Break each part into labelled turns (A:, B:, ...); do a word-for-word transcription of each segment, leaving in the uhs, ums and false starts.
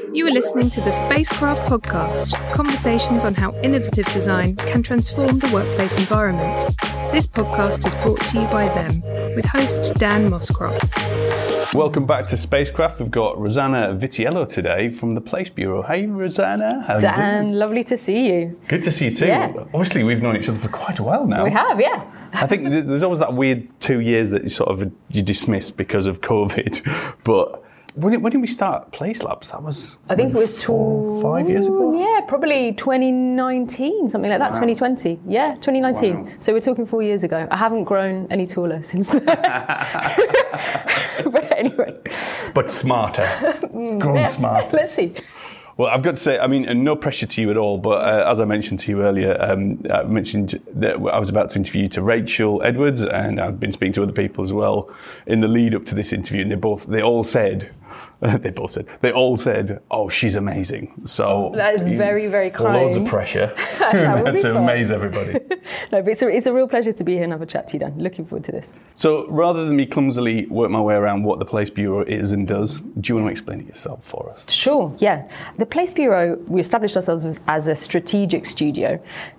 A: You are listening to the Spacecraft Podcast, conversations on how innovative design can transform the workplace environment. This podcast is brought to you by them, with host Dan Moscrop.
B: Welcome back to Spacecraft. We've got Rosanna Vitiello today from the Place Bureau. Hey, Rosanna. How
C: Dan,
B: are you doing?
C: Lovely to see you.
B: Good to see you too.
C: Yeah.
B: Obviously, we've known each other for quite a while now.
C: We have, yeah.
B: I think there's always that weird two years that you sort of you dismiss because of COVID. But when did, when did we start Place Labs? That was
C: I think it was
B: four, five years ago.
C: Yeah, probably twenty nineteen, something like that. Wow. twenty twenty. Yeah, twenty nineteen. Wow. So we're talking four years ago. I haven't grown any taller since then. But anyway.
B: But smarter. Grown
C: yeah.
B: smarter.
C: Let's see.
B: Well, I've got to say, I mean, and no pressure to you at all, but uh, as I mentioned to you earlier, um, I mentioned that I was about to interview you to Rachel Edwards, and I've been speaking to other people as well in the lead up to this interview, and they both, they all said, they both said, they all said, oh, she's amazing. So
C: that is very, very kind.
B: Loads of pressure to amaze everybody.
C: No, but it's a, it's a real pleasure to be here and have a chat to you, Dan. Looking forward to this.
B: So rather than me clumsily work my way around what the Place Bureau is and does, do you want to explain it yourself for us?
C: Sure, yeah. The Place Bureau, we established ourselves as, as a strategic studio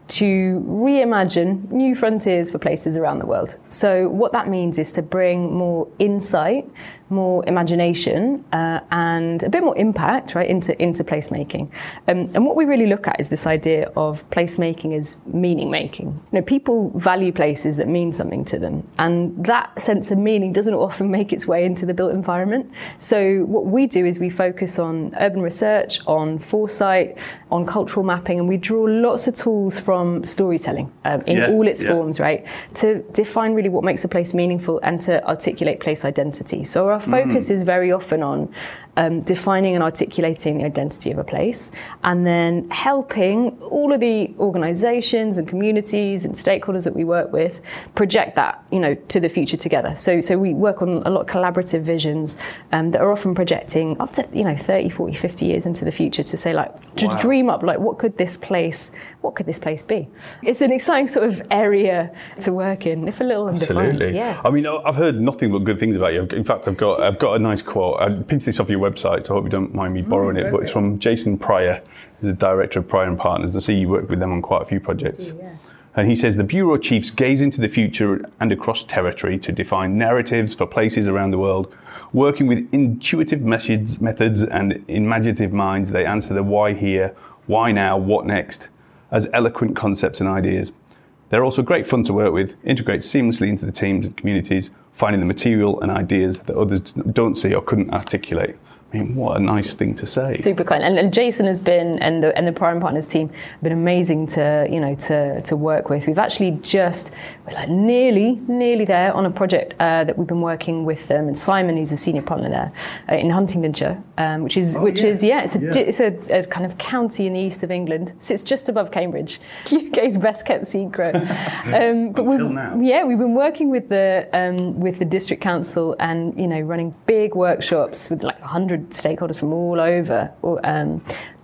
C: to reimagine new frontiers for places around the world. So what that means is to bring more insight, more imagination, uh, and a bit more impact, right, into into placemaking. Um, and what we really look at is this idea of placemaking as meaning making. You know, people value places that mean something to them, and that sense of meaning doesn't often make its way into the built environment. So what we do is we focus on urban research, on foresight, on cultural mapping, and we draw lots of tools from From storytelling um, in yeah, all its yeah. forms, right, to define really what makes a place meaningful and to articulate place identity. So our focus mm. is very often on um, defining and articulating the identity of a place, and then helping all of the organisations and communities and stakeholders that we work with project that, you know, to the future together. So, so we work on a lot of collaborative visions um, that are often projecting up to, you know, thirty, forty, fifty years into the future to say, like, to wow. dream up, like, what could this place, what could this place be? It's an exciting sort of area to work in, if a little undefined.
B: Absolutely.
C: Yeah.
B: I mean, I've heard nothing but good things about you. In fact, I've got I've got a nice quote. I pinched this off your website, so I hope you don't mind me borrowing mm, it. But it's from Jason Pryor, who's the director of Pryor and Partners. And I see you work with them on quite a few projects. Yeah. And he says, the Bureau chiefs gaze into the future and across territory to define narratives for places around the world. Working with intuitive methods, methods and imaginative minds, they answer the why here, why now, what next, as eloquent concepts and ideas. They're also great fun to work with, integrate seamlessly into the teams and communities, finding the material and ideas that others don't see or couldn't articulate. I mean, what a nice thing to say.
C: Super kind. And, and Jason has been, and the and the Prime Partners team have been amazing to, you know, to to work with. We've actually just, we're like nearly, nearly there on a project uh, that we've been working with them, and Simon, who's a senior partner there, uh, in Huntingdonshire, um, which is, oh, which yeah. is, yeah, it's a, yeah. it's a, a kind of county in the east of England. Sits just above Cambridge, U K's best kept secret. Um, but
B: Until now.
C: Yeah, we've been working with the um, with the district council, and, you know, running big workshops with like a hundred stakeholders from all over, um,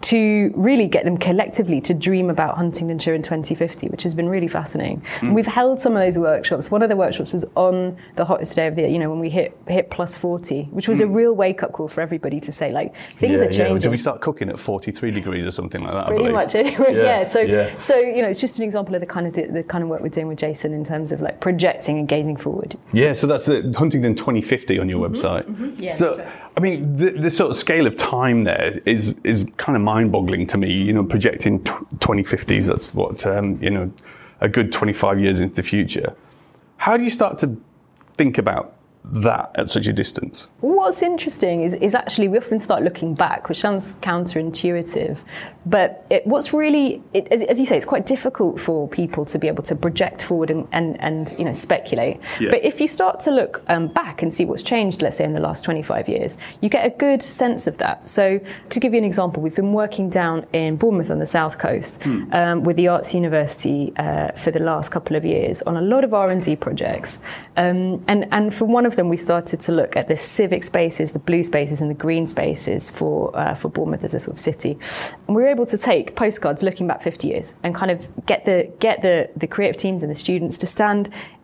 C: to really get them collectively to dream about Huntingdonshire in twenty fifty, which has been really fascinating. Mm. And we've held some of those workshops. One of the workshops was on the hottest day of the year, you know, when we hit hit plus forty, which was mm. a real wake-up call for everybody to say, like, things
B: yeah,
C: are changing.
B: Yeah. Did we start cooking at forty-three degrees or something like that?
C: Pretty
B: I believe.
C: much, anyway. Yeah. yeah. So,
B: yeah.
C: so you know, it's just an example of the kind of the kind of work we're doing with Jason in terms of like projecting and gazing forward.
B: Yeah. So that's uh, Huntingdon twenty fifty on your mm-hmm, website.
C: Mm-hmm. Yeah.
B: So,
C: that's right.
B: I mean, the, the sort of scale of time there is is kind of mind-boggling to me. You know, projecting twenty fifties, that's what, um, you know, a good twenty-five years into the future. How do you start to think about that at such a distance?
C: What's interesting is, is actually we often start looking back, which sounds counterintuitive, but it, what's really, it, as, as you say, it's quite difficult for people to be able to project forward and, and, and you know, speculate. Yeah. But if you start to look um, back and see what's changed, let's say in the last twenty-five years, you get a good sense of that. So to give you an example, we've been working down in Bournemouth on the south coast hmm. um, with the Arts University uh, for the last couple of years on a lot of R and D projects. Um, and, and for one of them, we started to look at the civic spaces, the blue spaces and the green spaces for uh, for Bournemouth as a sort of city. And we were able to take postcards looking back fifty years and kind of get the get the, the creative teams and the students to stand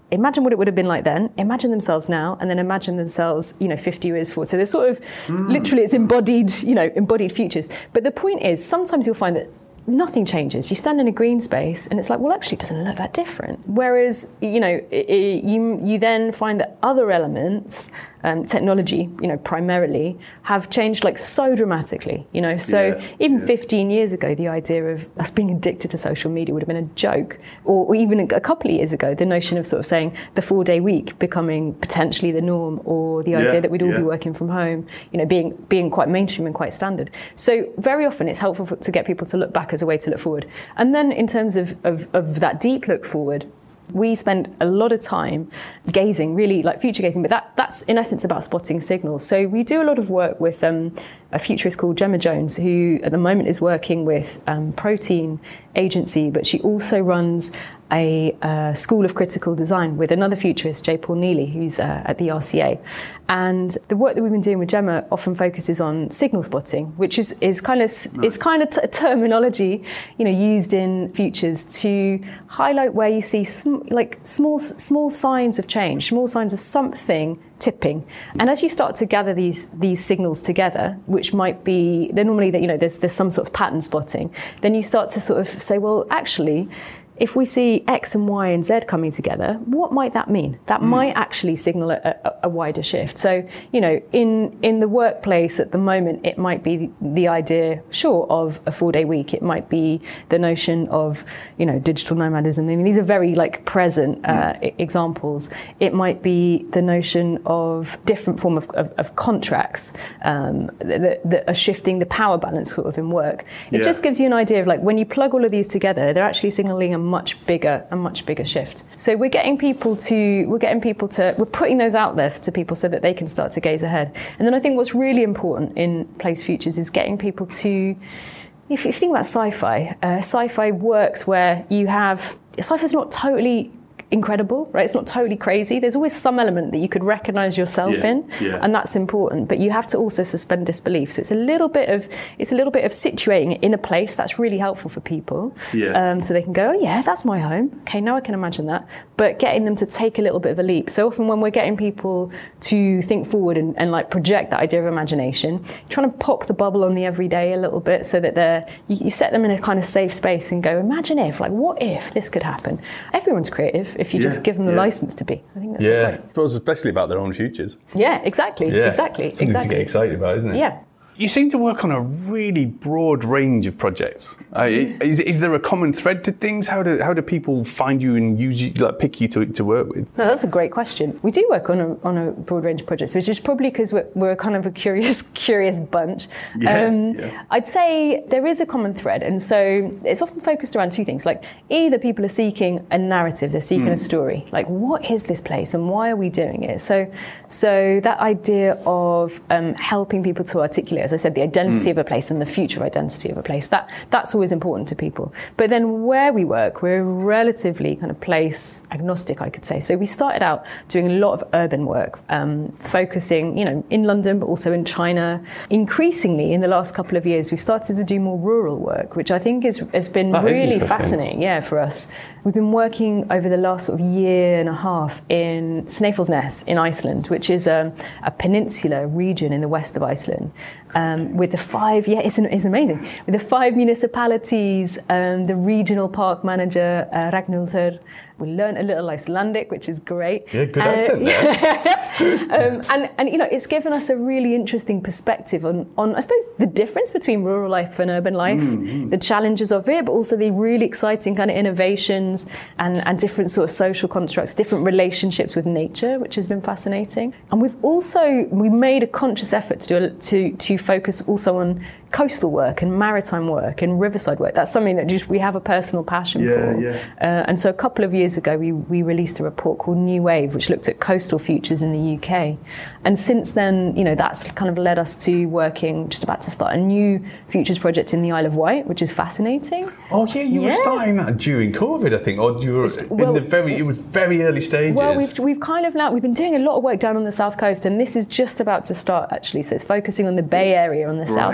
C: imagine what it would have been like then, imagine themselves now, and then imagine themselves, you know, fifty years forward. So there's sort of, mm. literally it's embodied, you know, embodied futures. But the point is, sometimes you'll find that nothing changes. You stand in a green space and it's like, well, actually it doesn't look that different. Whereas, you know, it, it, you you then find that other elements, um, technology, you know, primarily, have changed like so dramatically, you know. So yeah, even yeah. fifteen years ago, the idea of us being addicted to social media would have been a joke. Or, or even a couple of years ago, the notion of sort of saying the four-day week becoming potentially the norm, or the idea yeah, that we'd all yeah. be working from home, you know, being being quite mainstream and quite standard. So very often it's helpful for, to get people to look back as a way to look forward. And then in terms of, of, of that deep look forward, we spend a lot of time gazing, really like future gazing, but that, that's in essence about spotting signals. So we do a lot of work with um, a futurist called Gemma Jones, who at the moment is working with um, Protein Agency, but she also runs a uh, school of critical design with another futurist, J. Paul Neely, who's uh, at the R C A. And the work that we've been doing with Gemma often focuses on signal spotting, which is, is kind of nice. is kind of t- terminology, you know, used in futures to highlight where you see sm- like small small signs of change, small signs of something tipping. And as you start to gather these these signals together, which might be they're normally that you know there's there's some sort of pattern spotting, then you start to sort of say, well, actually, if we see X and Y and Z coming together, what might that mean? That mm. might actually signal a, a, a wider shift. So, you know, in, in the workplace at the moment, it might be the idea, sure, of a four-day week. It might be the notion of, you know, digital nomadism. I mean, these are very, like, present uh, mm. examples. It might be the notion of different form of, of, of contracts um, that, that are shifting the power balance sort of in work. It yeah. just gives you an idea of, like, when you plug all of these together, they're actually signaling a much bigger, a much bigger shift. So we're getting people to, we're getting people to, we're putting those out there to people so that they can start to gaze ahead. And then I think what's really important in Place Futures is getting people to, if you think about sci-fi, uh, sci-fi works where you have, sci-fi's not totally incredible, right? It's not totally crazy. There's always some element that you could recognize yourself yeah, in, yeah. and that's important. But you have to also suspend disbelief. So it's a little bit of it's a little bit of situating it in a place that's really helpful for people, yeah. um, so they can go, oh yeah, that's my home. Okay, now I can imagine that. But getting them to take a little bit of a leap. So often when we're getting people to think forward and, and like project that idea of imagination, trying to pop the bubble on the everyday a little bit, so that they're you, you set them in a kind of safe space and go, imagine if, like, what if this could happen? Everyone's creative if you yeah, just give them the yeah. license to be. I think that's
B: yeah.
C: the point.
B: But especially about their own futures.
C: Yeah, exactly. Yeah. Exactly.
B: Something
C: exactly.
B: to get excited about, isn't it?
C: Yeah.
B: You seem to work on a really broad range of projects. Uh, is, is there a common thread to things? How do how do people find you and use you, like pick you to, to work with?
C: No, that's a great question. We do work on a on a broad range of projects, which is probably because we're, we're kind of a curious curious bunch.
B: Yeah, um, yeah.
C: I'd say there is a common thread, and so it's often focused around two things. Like, either people are seeking a narrative, they're seeking mm. a story. Like, what is this place and why are we doing it? So, so that idea of um, helping people to articulate, as I said, the identity mm. of a place and the future identity of a place, that that's always important to people. But then where we work, we're relatively kind of place agnostic, I could say. So we started out doing a lot of urban work, um, focusing, you know, in London, but also in China. Increasingly, in the last couple of years, we've started to do more rural work, which I think is, has been that really fascinating, yeah, for us. We've been working over the last sort of year and a half in Snæfellsnes in Iceland, which is um, a peninsula region in the west of Iceland. Um, with the five, yeah, it's, it's amazing. With the five municipalities, um, the regional park manager, uh, Ragnhildur. We learned a little Icelandic, which is great.
B: Yeah, good accent uh, there.
C: um, and, and, you know, it's given us a really interesting perspective on, on, I suppose, the difference between rural life and urban life, mm-hmm. the challenges of it, but also the really exciting kind of innovations and, and different sort of social constructs, different relationships with nature, which has been fascinating. And we've also, we made a conscious effort to do a, to, to focus also on coastal work and maritime work and riverside work. That's something that just we have a personal passion
B: yeah,
C: for.
B: Yeah.
C: Uh, and so a couple of years ago, we, we released a report called New Wave, which looked at coastal futures in the U K. And since then, you know, that's kind of led us to working, just about to start a new futures project in the Isle of Wight, which is fascinating.
B: Oh yeah, you yeah. were starting that during COVID, I think, or you were well, in the very, it was very early stages.
C: Well, we've we've kind of now, we've been doing a lot of work down on the south coast, and this is just about to start actually. So it's focusing on the Bay Area on the right. south of the Isle of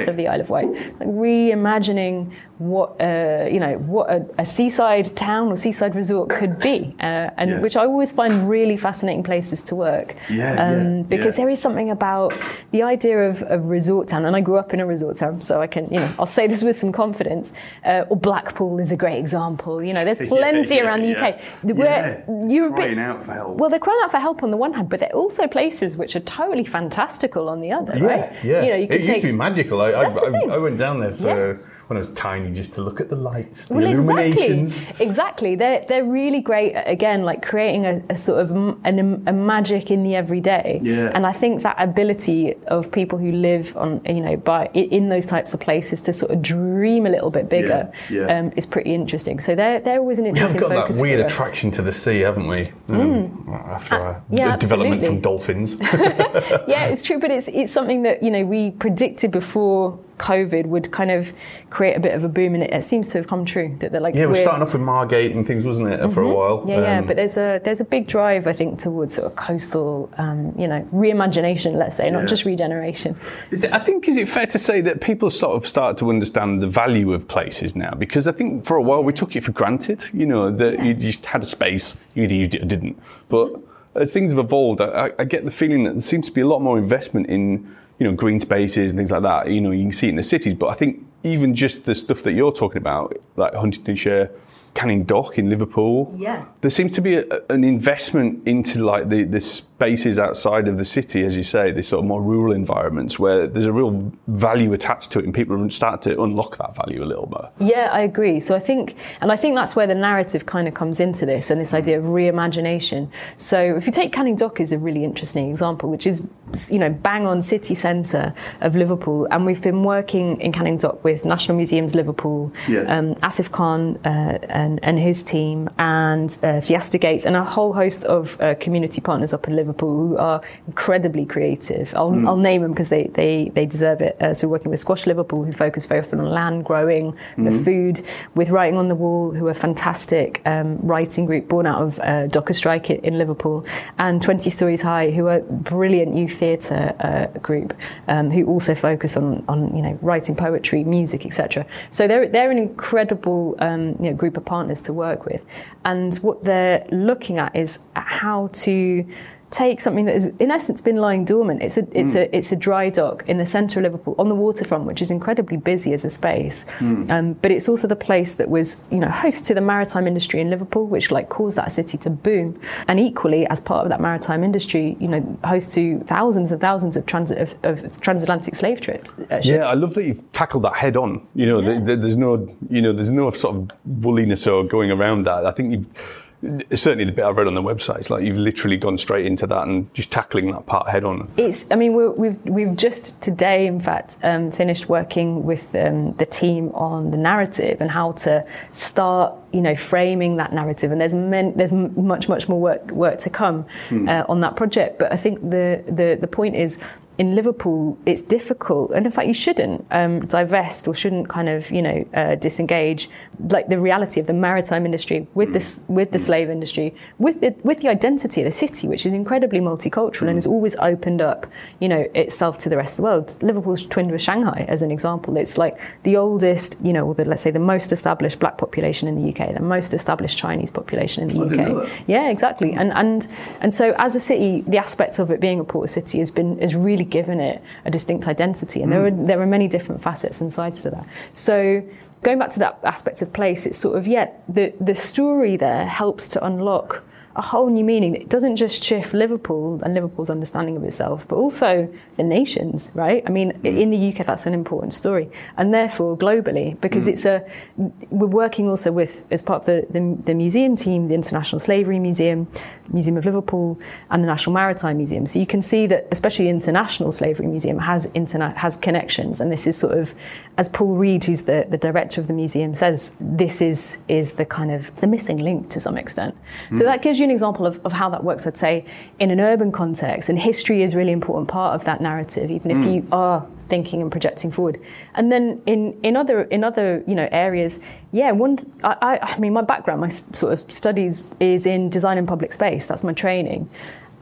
C: of Wight, like reimagining what uh, you know what a, a seaside town or seaside resort could be, uh, and yeah. which I always find really fascinating places to work.
B: Yeah,
C: um,
B: yeah
C: because
B: yeah.
C: there is something about the idea of a resort town, and I grew up in a resort town, so I can you know I'll say this with some confidence. Uh, or Blackpool is a great example. You know, there's plenty
B: yeah,
C: around the
B: yeah.
C: U K where
B: yeah.
C: you're
B: crying
C: a bit,
B: out for help.
C: Well, they're crying out for help on the one hand, but they're also places which are totally fantastical on the other.
B: Yeah,
C: right?
B: yeah.
C: You know, you
B: it
C: could
B: used
C: take,
B: to be magical. I, I,
C: I,
B: I went down there for.
C: Yeah.
B: when I was tiny, just to look at the lights, the
C: well,
B: illuminations.
C: Exactly, exactly. They're they're really great at, again, like creating a, a sort of m- an, a magic in the everyday.
B: Yeah.
C: And I think that ability of people who live on, you know, by in those types of places to sort of dream a little bit bigger
B: yeah, yeah.
C: Um, is pretty interesting. So they're they're always an interesting
B: focus. We have got
C: focus
B: that weird
C: for us.
B: attraction to the sea, haven't we? Um, mm. After our
C: uh, yeah,
B: development
C: absolutely.
B: from dolphins.
C: Yeah, it's true, but it's it's something that you know we predicted before COVID would kind of create a bit of a boom, and it, it seems to have come true. That they're like,
B: yeah, we're, we're starting off with Margate and things, wasn't it, mm-hmm. for a while?
C: Yeah,
B: um,
C: yeah. But there's a there's a big drive, I think, towards sort of coastal, um, you know, reimagination. Let's say, not
B: yeah.
C: just regeneration.
B: Is it, I think is it fair to say that people sort of start to understand the value of places now? Because I think for a while we took it for granted. You know, that
C: yeah.
B: you just had a space, you either used it or didn't. But as things have evolved, I, I get the feeling that there seems to be a lot more investment in, you know, green spaces and things like that. You know, you can see it in the cities, but I think even just the stuff that you're talking about, like Huntingdonshire, Canning Dock in Liverpool,
C: yeah,
B: there seems to be a, an investment into like the, the spaces outside of the city, as you say, these sort of more rural environments where there's a real value attached to it, and people are starting to unlock that value a little bit.
C: Yeah, I agree. So I think, and I think that's where the narrative kind of comes into this, and this idea of reimagination. So if you take Canning Dock is a really interesting example, which is, you know, bang on city centre of Liverpool, and we've been working in Canning Dock with National Museums Liverpool,
B: yeah.
C: um, Asif Khan uh, and, and his team, and uh, Fiesta Gates, and a whole host of uh, community partners up in Liverpool who are incredibly creative. I'll, mm. I'll name them because they, they, they deserve it. Uh, so we're working with Squash Liverpool, who focus very often on land growing, mm. the food, with Writing on the Wall, who are a fantastic um, writing group born out of uh, Docker Strike in Liverpool, and twenty Stories High, who are a brilliant youth theatre uh, group, um, who also focus on, on you know writing poetry, music, et cetera. So they're they're an incredible um, you know, group of partners to work with, and what they're looking at is how to take something that has, in essence, been lying dormant. It's a it's mm. a it's a dry dock in the centre of Liverpool on the waterfront, which is incredibly busy as a space. Mm. Um, but it's also the place that was, you know, host to the maritime industry in Liverpool, which like caused that city to boom. And equally, as part of that maritime industry, you know, host to thousands and thousands of transit of, of transatlantic slave trips. Uh,
B: yeah, I love that you've tackled that head on. You know, yeah. the, the, there's no you know there's no sort of woolliness or going around that. I think you've. Certainly the bit I've read on the website, it's like you've literally gone straight into that and just tackling that part head on.
C: It's, I mean, we're, we've we've just today, in fact, um, finished working with um, the team on the narrative and how to start, you know, framing that narrative. And there's men, there's much, much more work work to come hmm. uh, on that project. But I think the, the, the point is, in Liverpool, it's difficult, and in fact, you shouldn't um, divest or shouldn't kind of, you know, uh, disengage, like the reality of the maritime industry with mm. the with the slave industry, with the with the identity of the city, which is incredibly multicultural mm. and has always opened up, you know, itself to the rest of the world. Liverpool's twinned with Shanghai, as an example. It's like the oldest, you know, or the, let's say the most established black population in the U K, the most established Chinese population in the
B: I
C: U K.
B: didn't know that.
C: Yeah, exactly. And and and so as a city, the aspect of it being a port city has been is really given it a distinct identity, and mm. there are there are many different facets and sides to that. So going back to that aspect of place, it's sort of yeah the the story there helps to unlock a whole new meaning. It doesn't just shift Liverpool and Liverpool's understanding of itself, but also the nations, right? I mean, mm. in the U K, that's an important story, and therefore globally, because mm. it's a. We're working also with, as part of the, the the museum team, the International Slavery Museum, Museum of Liverpool, and the National Maritime Museum. So you can see that, especially the International Slavery Museum has interna- has connections, and this is sort of, as Paul Reed, who's the, the director of the museum, says, this is is the kind of the missing link to some extent. Mm. So that gives you an example of, of how that works, I'd say, in an urban context, and history is a really important part of that narrative, even if mm. you are thinking and projecting forward. And then in, in other in other you know areas, yeah, one I, I, I mean my background, my sort of studies is in design and public space. That's my training.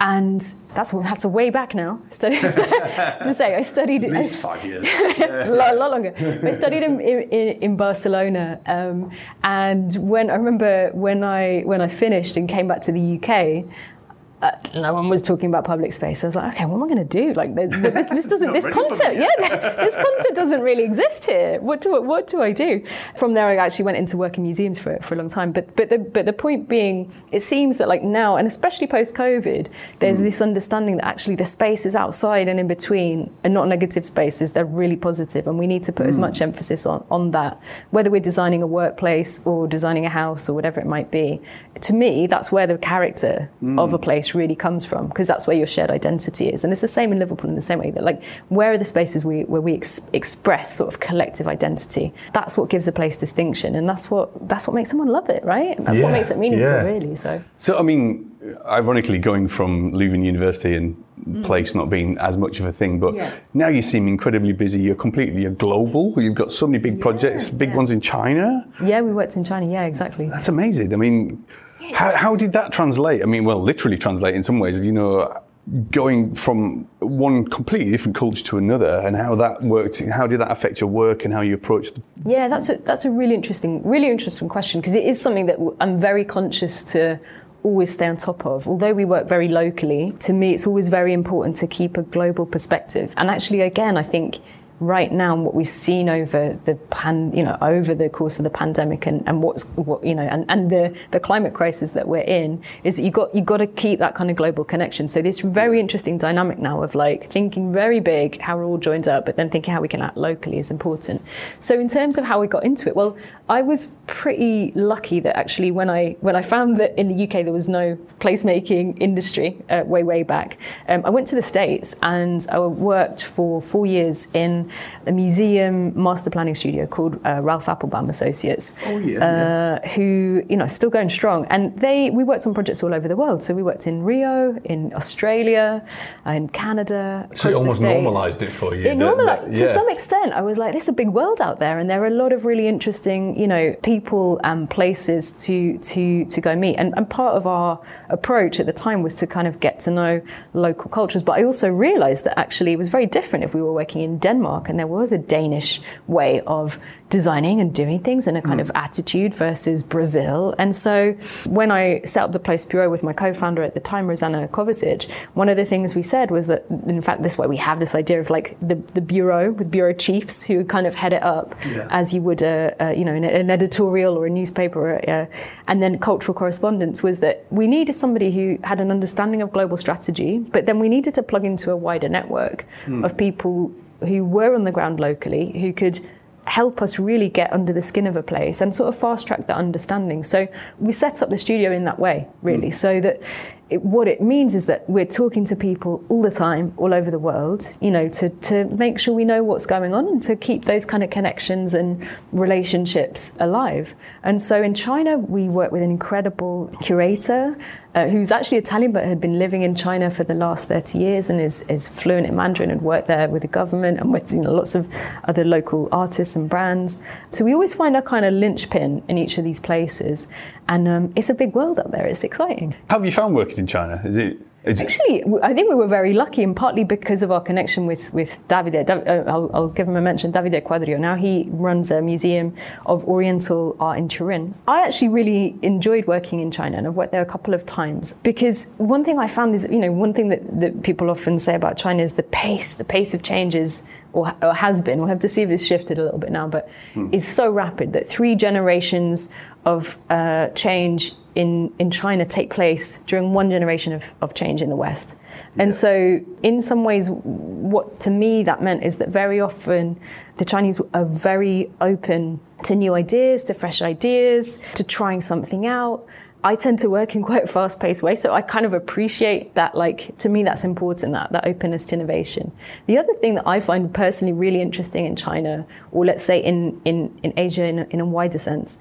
C: And that's that's a way back now. Studied, to say I studied
B: at least five years,
C: yeah. a, lot, a lot longer. I studied in in, in Barcelona, um, and when I remember when I when I finished and came back to the U K. Uh, no one was talking about public space. I was like, okay, what am I going to do? Like, this, this doesn't, this concept, yeah, this concept doesn't really exist here. What do what do I do? From there, I actually went into work in museums for for a long time. But but the but the point being, it seems that like now, and especially post COVID, there's mm. this understanding that actually the spaces outside and in between are not negative spaces. They're really positive, and we need to put mm. as much emphasis on on that. Whether we're designing a workplace or designing a house or whatever it might be, to me, that's where the character mm. of a place really comes from, because that's where your shared identity is. And it's the same in Liverpool in the same way that, like, where are the spaces we, where we ex- express sort of collective identity? That's what gives a place distinction, and that's what that's what makes someone love it, right? That's yeah, what makes it meaningful, yeah. really. So,
B: so I mean, ironically, going from Leuven University and mm. place not being as much of a thing, but yeah. now you seem incredibly busy. You're completely you're global. You've got so many big yeah, projects, big yeah. ones in China.
C: Yeah, we worked in China. Yeah, exactly.
B: That's amazing. I mean. How, how did that translate? I mean, well, literally translate in some ways, you know, going from one completely different culture to another, and how that worked, how did that affect your work and how you approached it?
C: Yeah, that's a, that's a really interesting, really interesting question, because it is something that I'm very conscious to always stay on top of. Although we work very locally, to me, it's always very important to keep a global perspective. And actually, again, I think right now, what we've seen over the pan, you know, over the course of the pandemic, and, and what's what you know, and, and the, the climate crisis that we're in, is that you got you got to keep that kind of global connection. So this very interesting dynamic now of like thinking very big, how we're all joined up, but then thinking how we can act locally is important. So in terms of how we got into it, well, I was pretty lucky that actually when I when I found that in the U K there was no placemaking industry uh, way way back, um, I went to the States and I worked for four years in a museum master planning studio called uh, Ralph Applebaum Associates.
B: Oh yeah,
C: uh,
B: yeah.
C: Who you know still going strong, and they we worked on projects all over the world. So we worked in Rio, in Australia, uh, in Canada.
B: So it almost normalised it for you.
C: It normalised yeah. to some extent. I was like, there's a big world out there, and there are a lot of really interesting, you know, people and places to to to go meet. And, and part of our approach at the time was to kind of get to know local cultures. But I also realised that actually it was very different if we were working in Denmark and there was a Danish way of designing and doing things and a kind mm. of attitude versus Brazil. And so when I set up the Place Bureau with my co-founder at the time, Rosanna Kovacic, one of the things we said was that, in fact, this way we have this idea of like the, the bureau with bureau chiefs who kind of head it up yeah. as you would, a, a, you know, an, an editorial or a newspaper, uh, and then cultural correspondence, was that we needed somebody who had an understanding of global strategy, but then we needed to plug into a wider network mm. of people who were on the ground locally, who could help us really get under the skin of a place and sort of fast track that understanding. So we set up the studio in that way, really, mm. so that it, what it means is that we're talking to people all the time, all over the world, you know, to, to make sure we know what's going on and to keep those kind of connections and relationships alive. And so in China, we work with an incredible curator uh, who's actually Italian but had been living in China for the last thirty years and is, is fluent in Mandarin and worked there with the government and with, you know, lots of other local artists and brands. So we always find our kind of linchpin in each of these places. And um, it's a big world up there. It's exciting.
B: How have you found working in China? Is it? Is
C: Actually, I think we were very lucky, and partly because of our connection with, with Davide. Dav- I'll, I'll give him a mention, Davide Quadrio. Now he runs a museum of Oriental art in Turin. I actually really enjoyed working in China, and I've worked there a couple of times, because one thing I found is, you know, one thing that, that people often say about China is the pace, the pace of changes, or, or has been, we'll have to see if it's shifted a little bit now, but hmm. is so rapid that three generations of uh, change in, in China take place during one generation of, of change in the West. Yeah. And so in some ways, what to me that meant is that very often the Chinese are very open to new ideas, to fresh ideas, to trying something out. I tend to work in quite a fast-paced way, so I kind of appreciate that. Like, to me, that's important, that, that openness to innovation. The other thing that I find personally really interesting in China, or let's say in, in, in Asia in a, in a wider sense,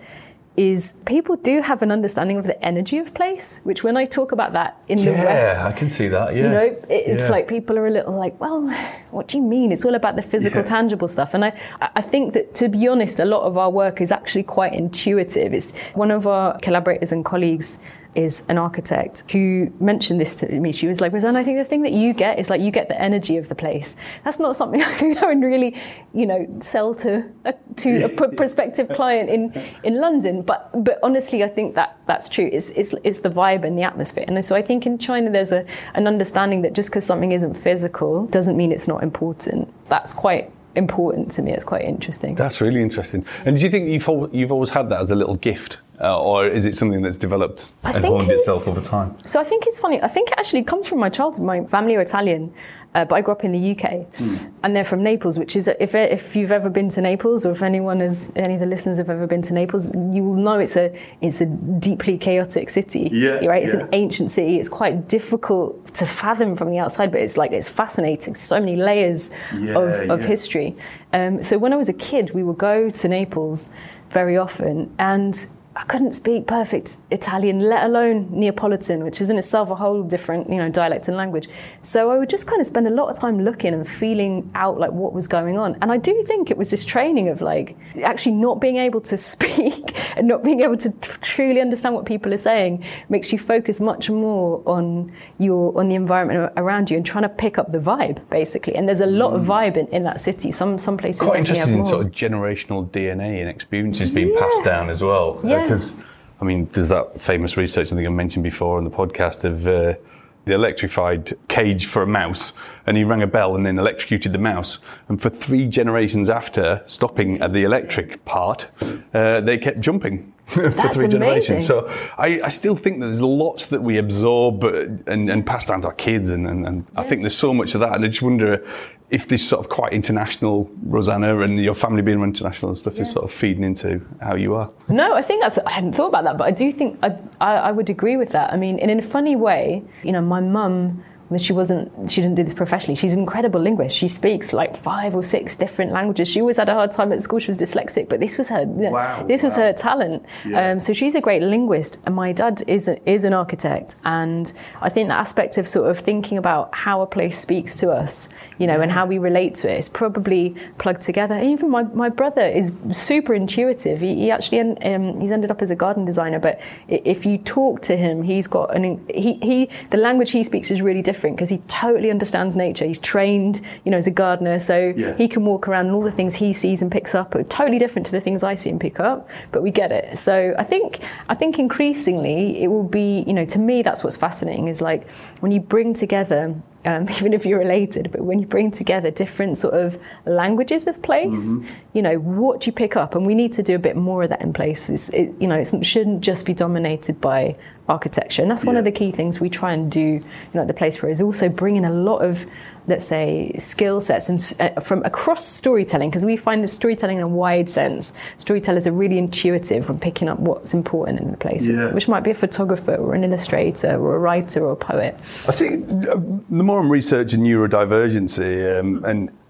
C: is people do have an understanding of the energy of place, which when I talk about that in
B: yeah,
C: the West...
B: Yeah, I can see that, yeah.
C: You know, it, it's
B: yeah.
C: like people are a little like, well, what do you mean? It's all about the physical, yeah. tangible stuff. And I, I think that, to be honest, a lot of our work is actually quite intuitive. It's one of our collaborators and colleagues, is an architect who mentioned this to me. She was like, Rosanna, I think the thing that you get is like you get the energy of the place. That's not something I can go and really, you know, sell to a, to a prospective client in, in London. But but honestly, I think that that's true. It's, it's, it's the vibe and the atmosphere. And so I think in China there's a an understanding that just because something isn't physical doesn't mean it's not important. That's quite important to me. It's quite interesting.
B: That's really interesting. And do you think you've al- you've always had that as a little gift, uh, or is it something that's developed
C: I
B: and
C: think
B: honed itself over time?
C: So I think it's funny. I think it actually comes from my childhood. My family are Italian, uh, but I grew up in the U K, mm. and they're from Naples, which is if if you've ever been to Naples, or if anyone has, any of the listeners have ever been to Naples, you will know it's a it's a deeply chaotic city.
B: Yeah,
C: right. It's
B: yeah.
C: an ancient city. It's quite difficult to fathom from the outside, but it's like it's fascinating. So many layers
B: yeah,
C: of, of
B: yeah.
C: history. Um, so when I was a kid, we would go to Naples very often, and I couldn't speak perfect Italian, let alone Neapolitan, which is in itself a whole different, you know, dialect and language. So I would just kind of spend a lot of time looking and feeling out like what was going on. And I do think it was this training of like actually not being able to speak and not being able to t- truly understand what people are saying makes you focus much more on your on the environment around you and trying to pick up the vibe, basically. And there's a lot of vibe in, in that city. Some some places
B: quite
C: definitely
B: interesting
C: have more.
B: sort of generational D N A and experiences being
C: Yeah.
B: passed down as well.
C: Yeah.
B: Because, I mean, there's that famous research I think I mentioned before on the podcast of uh, the electrified cage for a mouse, and he rang a bell and then electrocuted the mouse. And for three generations after stopping at the electric part, uh, they kept jumping for
C: That's
B: three
C: amazing.
B: generations. So I, I still think that there's lots that we absorb and, and pass down to our kids, and, and, and yeah. I think there's so much of that. And I just wonder if this sort of quite international Rosanna and your family being international and stuff yeah. is sort of feeding into how you are.
C: No, I think that's, I hadn't thought about that, but I do think I, I, I would agree with that. I mean, in a funny way, you know, my mum, she wasn't, she didn't do this professionally. She's an incredible linguist. She speaks like five or six different languages. She always had a hard time at school. She was dyslexic, but this was her,
B: wow,
C: this
B: wow.
C: was her talent. Yeah. Um, so she's a great linguist. And my dad is a, is an architect. And I think the aspect of sort of thinking about how a place speaks to us, you know, yeah. and how we relate to it is probably plugged together. And even my, my brother is super intuitive. He, he actually, um, he's ended up as a garden designer, but if you talk to him, he's got an, he, he, the language he speaks is really different, because he totally understands nature. He's trained, you know, as a gardener, so yeah. he can walk around and all the things he sees and picks up are totally different to the things I see and pick up, but we get it. So I think I think increasingly it will be, you know, to me that's what's fascinating, is like when you bring together, um, even if you're related, but when you bring together different sort of languages of place, mm-hmm. you know, what do you pick up? And we need to do a bit more of that in places. It, you know, it shouldn't just be dominated by architecture. And that's one yeah. of the key things we try and do, you know, at the Place Bureau, is also bring in a lot of, let's say, skill sets and uh, from across storytelling, because we find that storytelling in a wide sense, storytellers are really intuitive when picking up what's important in the place, yeah. which might be a photographer or an illustrator or a writer or a poet.
B: I think the more I'm researching neurodivergency, um,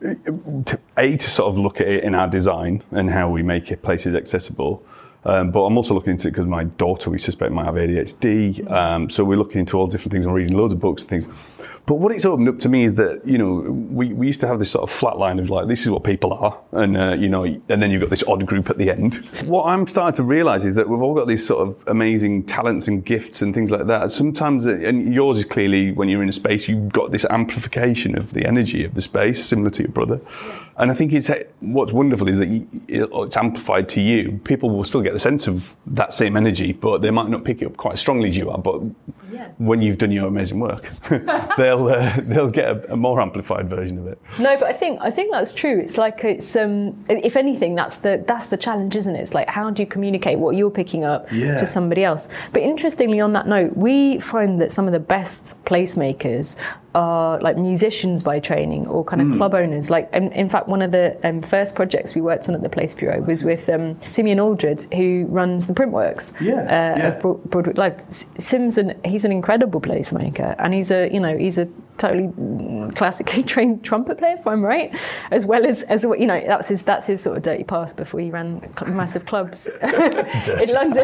B: and A, to sort of look at it in our design and how we make it places accessible, Um, but I'm also looking into it because my daughter, we suspect, might have A D H D. Um, so we're looking into all different things and reading loads of books and things. But what it's opened up to me is that, you know, we, we used to have this sort of flat line of like, this is what people are. And, uh, you know, and then you've got this odd group at the end. What I'm starting to realise is that we've all got these sort of amazing talents and gifts and things like that. Sometimes, and yours is clearly, when you're in a space, you've got this amplification of the energy of the space, similar to your brother. And I think it's what's wonderful is that it's amplified to you. People will still get the sense of that same energy, but they might not pick it up quite as strongly as you are. But yeah. when you've done your amazing work, they'll uh, they'll get a, a more amplified version of it.
C: No, but I think I think that's true. It's like it's um, if anything, that's the that's the challenge, isn't it? It's like, how do you communicate what you're picking up yeah. to somebody else? But interestingly, on that note, we find that some of the best placemakers are like musicians by training, or kind of mm. club owners. Like, in, in fact, one of the um, first projects we worked on at the Place Bureau was with um, Simeon Aldred, who runs the Printworks
B: yeah,
C: uh,
B: yeah.
C: of Broad- Broadwick Live. Sim's an, he's an incredible placemaker, and he's a you know he's a totally classically trained trumpet player, if I'm right, as well as as you know that's his that's his sort of dirty past before he ran massive clubs in London.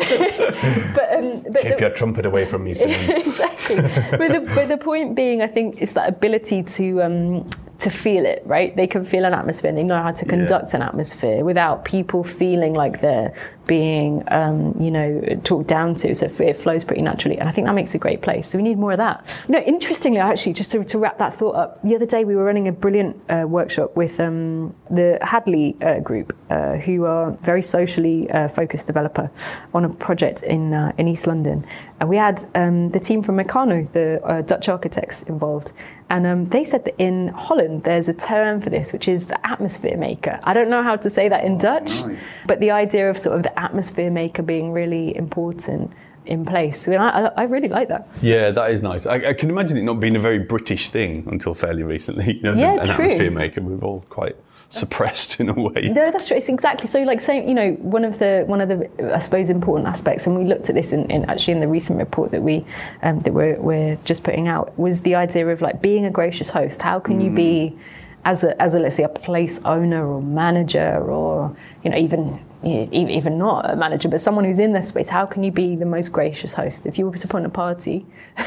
C: but um, but
B: keep
C: the,
B: your trumpet away from me, Simon.
C: Exactly. But the, but the point being, I think, is that ability to um, to feel it, right? They can feel an atmosphere and they know how to conduct yeah. an atmosphere without people feeling like they're being, um, you know, talked down to, so it flows pretty naturally. And I think that makes a great place. So we need more of that. You know, interestingly, actually, just to, to wrap that thought up, the other day we were running a brilliant uh, workshop with um, the Hadley uh, group, uh, who are very socially uh, focused developer on a project in uh, in East London. And we had um, the team from Meccano, the uh, Dutch architects, involved. And um, they said that in Holland, there's a term for this, which is the atmosphere maker. I don't know how to say that in Dutch, nice. But the idea of sort of the atmosphere maker being really important in place. I, I, I really like that.
B: Yeah, that is nice. I, I can imagine it not being a very British thing until fairly recently. You know,
C: yeah,
B: an
C: true.
B: atmosphere maker, we're all quite suppressed in a way.
C: No, that's true. It's exactly so. Like saying, you know, one of the one of the I suppose important aspects, and we looked at this in, in actually in the recent report that we um, that we're we're just putting out, was the idea of like being a gracious host. How can mm. you be as a as a let's say a place owner or manager, or you know even even not a manager, but someone who's in the space? How can you be the most gracious host? If you were to put on a party,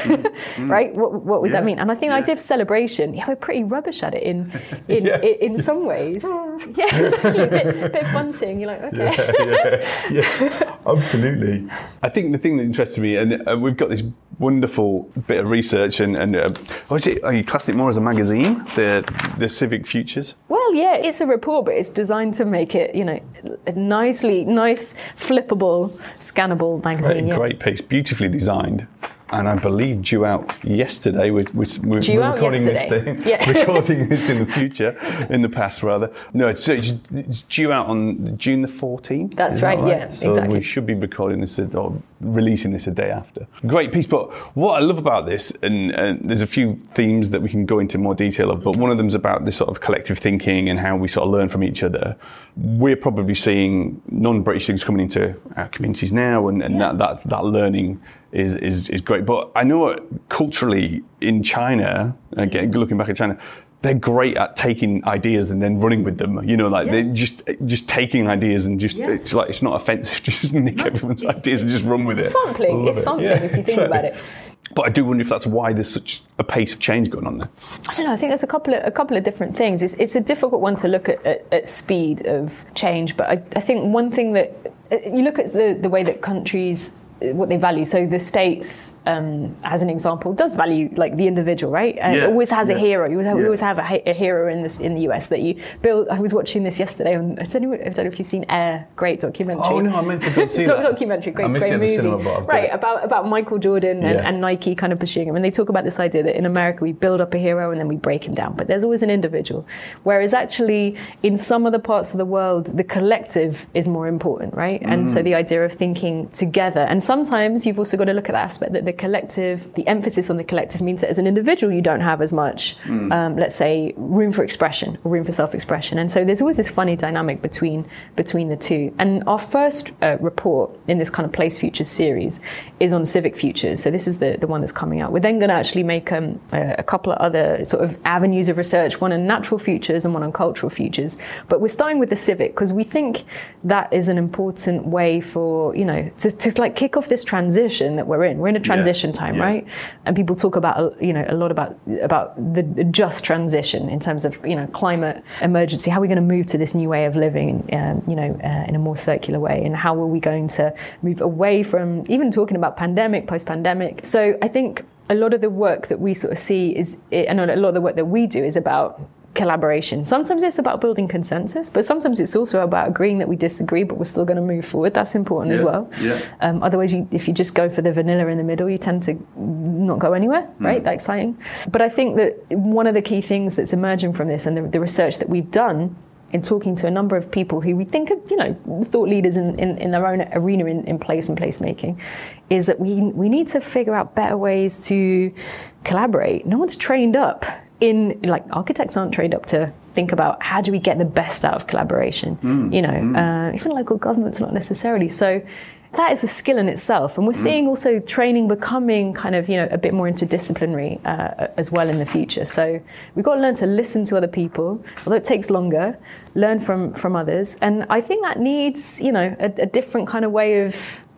C: mm. right? What what would yeah. that mean? And I think yeah. the idea of celebration, yeah, we're pretty rubbish at it in in yeah. in, in some ways. Yeah, exactly. A bit, bit bunting. You're like, okay.
B: Yeah, yeah, yeah, absolutely. I think the thing that interests me, and uh, we've got this wonderful bit of research, and, and uh, what is it? Are you classing it more as a magazine, the the Civic Futures?
C: Well, yeah, it's a report, but it's designed to make it, you know, nicely, nice, flippable, scannable magazine.
B: Great,
C: yeah.
B: great piece, beautifully designed. And I believe due out yesterday. We're, we're, we're,
C: due
B: we're
C: out
B: recording
C: yesterday.
B: this thing.
C: Yeah.
B: Recording this in the future, in the past rather. No, it's, it's due out on June the fourteenth.
C: That's
B: Is
C: right,
B: that right?
C: yeah,
B: so
C: exactly.
B: we should be recording this or releasing this a day after. Great piece. But what I love about this, and, and there's a few themes that we can go into more detail of, but one of them is about this sort of collective thinking and how we sort of learn from each other. We're probably seeing non-British things coming into our communities now, and, and yeah. that, that that learning is, is is great. But I know culturally in China, again looking back at China, they're great at taking ideas and then running with them. You know, like yeah. they're just just taking ideas and just yeah. it's like it's not offensive to just nick no, everyone's ideas and just run with it.
C: Sampling, it's
B: it.
C: something
B: yeah,
C: if you think
B: exactly.
C: about it.
B: But I do wonder if that's why there's such a pace of change going on there.
C: I don't know. I think there's a couple of a couple of different things. It's it's a difficult one to look at at, at speed of change. But I, I think one thing that you look at the the way that countries, what they value. So the States, um, as an example, does value like the individual, right? And
B: yeah,
C: it always has
B: yeah.
C: a hero. You always have,
B: yeah.
C: we always have a, a hero in this in the U S that you build. I was watching this yesterday on. I don't know, I don't know if you've seen Air. Great documentary.
B: Oh no, I meant to go see
C: it's not
B: that.
C: a documentary. Great,
B: I missed
C: great
B: it at
C: movie.
B: the cinema, but I've got
C: right
B: it.
C: about about Michael Jordan and,
B: yeah.
C: and Nike kind of pursuing him. And they talk about this idea that in America we build up a hero and then we break him down. But there's always an individual. Whereas actually in some other parts of the world, the collective is more important, right? Mm. And so the idea of thinking together. And sometimes you've also got to look at that aspect that the collective, the emphasis on the collective means that as an individual you don't have as much, mm. um, let's say, room for expression or room for self-expression. And so there's always this funny dynamic between between the two. And our first uh, report in this kind of Place Futures series is on civic futures. So this is the, the one that's coming out. We're then going to actually make um, a, a couple of other sort of avenues of research, one on natural futures and one on cultural futures. But we're starting with the civic because we think that is an important way for, you know, to, to like kick off this transition that we're in. We're in a transition yeah. time, yeah. right? And people talk about, you know, a lot about about the just transition in terms of, you know, climate emergency. How are we going to move to this new way of living, um, you know, uh, in a more circular way? And how are we going to move away from even talking about pandemic, post-pandemic? So I think a lot of the work that we sort of see is, and a lot of the work that we do is about collaboration. Sometimes it's about building consensus, but sometimes it's also about agreeing that we disagree, but we're still going to move forward. That's important
B: yeah,
C: as well.
B: Yeah.
C: Um, otherwise, you, if you just go for the vanilla in the middle, you tend to not go anywhere, mm. right? Like saying. But I think that one of the key things that's emerging from this and the, the research that we've done in talking to a number of people who we think are, you know, thought leaders in, in, in their own arena in, in place and placemaking, is that we we need to figure out better ways to collaborate. No one's trained up in, like, architects aren't trained up to think about how do we get the best out of collaboration, mm, you know, mm. uh, even local governments not necessarily. So that is a skill in itself. And we're mm. seeing also training becoming kind of, you know, a bit more interdisciplinary uh, as well in the future. So we've got to learn to listen to other people, although it takes longer, learn from, from others. And I think that needs, you know, a, a different kind of way of